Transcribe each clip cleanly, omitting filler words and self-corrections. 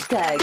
هاشتاج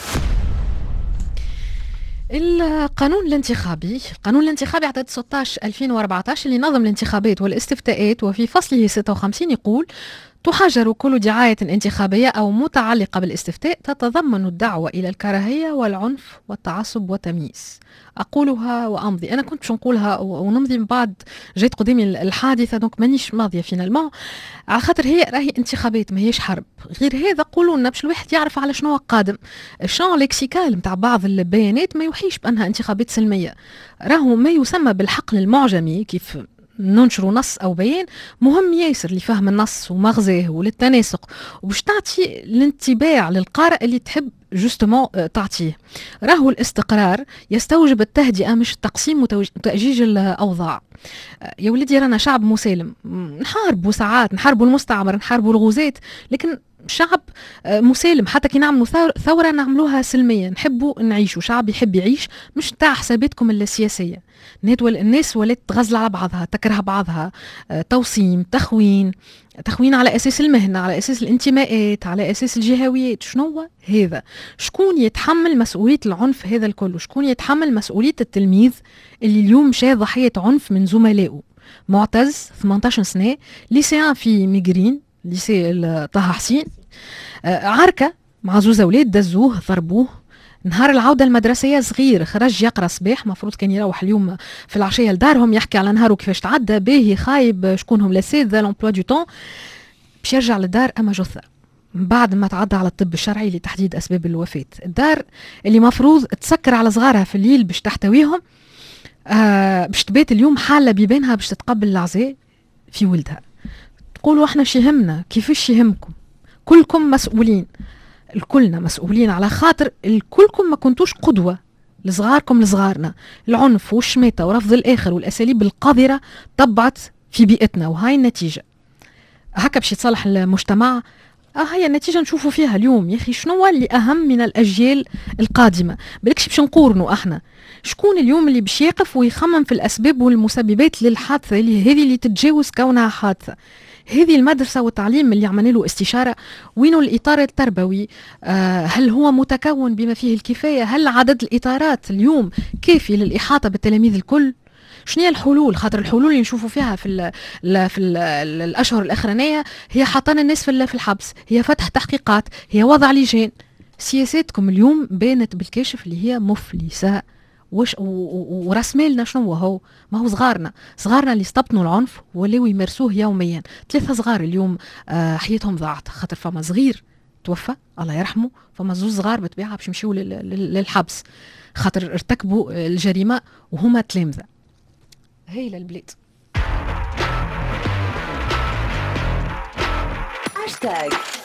القانون الانتخابي عدد 16/2014 اللي نظم الانتخابات والاستفتاءات، وفي فصله 56 يقول: تحجر كل دعاية انتخابية أو متعلقة بالاستفتاء تتضمن الدعوة إلى الكراهية والعنف والتعصب والتمييز. أقولها وأمضي. أنا كنت باش نقولها ونمضي، من بعد جيت قدامي الحادثة دونك مانيش ماضية فينالمون، على خاطر هي راهي انتخابات ما هيش حرب. غير هذا قولوا لنا باش الواحد يعرف على شنو قادم. الشان ليكسيكال متاع بعض البيانات ما يوحيش بأنها انتخابات سلمية. راهو ما يسمى بالحقل المعجمي، كيف ننشروا نص أو بيان مهم ياسر لفهم النص ومغزاه وللتناسق، وباش تعطي الانطباع للقارئ اللي تحب جوستومون تعطيه. راهو الاستقرار يستوجب التهدئة مش التقسيم وتأجيج الأوضاع. يا ولدي رانا شعب مسالم، نحاربوا ساعات، نحاربوا المستعمر، نحاربوا الغزاة، لكن شعب مسالم. حتى كي نعملوا ثورة نعملوها سلمية، نحبوا نعيشوا، شعب يحب يعيش، مش تاع حساباتكم السياسية. الناس ولات تغزل على بعضها، تكره بعضها، توصيم، تخوين على أساس المهنة، على أساس الانتماءات، على أساس الجهويات. شنو هذا؟ شكون يتحمل مسؤولية العنف هذا الكل؟ شكون يتحمل مسؤولية التلميذ اللي اليوم شاهد ضحية عنف من زملائه؟ معتز 18 سنة، ليسيان في ميغرين، ليسي طه حسين، عركة مع زوز أولاد، دزوه ضربوه. نهار العودة المدرسية صغير خرج يقرأ صباح، مفروض كان يروح اليوم في العشية لدارهم، يحكي على نهاره كيفاش تعدى، باهي خايب، شكونهم لاساتذة، لومبلوا دو طون، باش يرجع للدار أما جثة بعد ما تعدى على الطب الشرعي لتحديد أسباب الوفاة. الدار اللي مفروض تسكر على صغارها في الليل باش تحتويهم، باش تبات اليوم حالة بيبانها باش تتقبل العزاء في ولدها. تقولوا احنا شيهمنا، كيفاش يهمكم؟ كلكم مسؤولين، الكلنا مسؤولين، على خاطر الكلكم ما كنتوش قدوة لصغاركم لصغارنا. العنف والشماتة ورفض الآخر والأساليب القذرة طبعت في بيئتنا، وهاي النتيجة. هكا باش يتصلح المجتمع؟ هيا النتيجة نشوفوا فيها اليوم. يا أخي شنو اللي أهم من الأجيال القادمة؟ بلكش باش نقورنوا احنا. شكون اليوم اللي باش يقف ويخمم في الأسباب والمسببات للحادثة اللي تتجاوز كونها حادثة؟ هذه المدرسة والتعليم اللي عملنا له استشارة، وينه الإطار التربوي؟ هل هو متكون بما فيه الكفاية؟ هل عدد الإطارات اليوم كافي للإحاطة بالتلاميذ الكل؟ شنو هي الحلول؟ خاطر الحلول اللي نشوفوا فيها في الأشهر الأخرانية هي حطان الناس في الحبس، هي فتح تحقيقات، هي وضع لجان. سياساتكم اليوم بانت بالكاشف اللي هي مفلسة. وراس مالنا شنو هو؟ ما هو صغارنا اللي استبطنوا العنف ولاو يمارسوه يوميا. 3 صغار اليوم حياتهم ضاعت خاطر فما صغير توفى الله يرحمه، فما 2 صغار بتبيعها باش يمشيوا للحبس خاطر ارتكبوا الجريمة وهما تلامذة. هي للبلاد. هاشتاج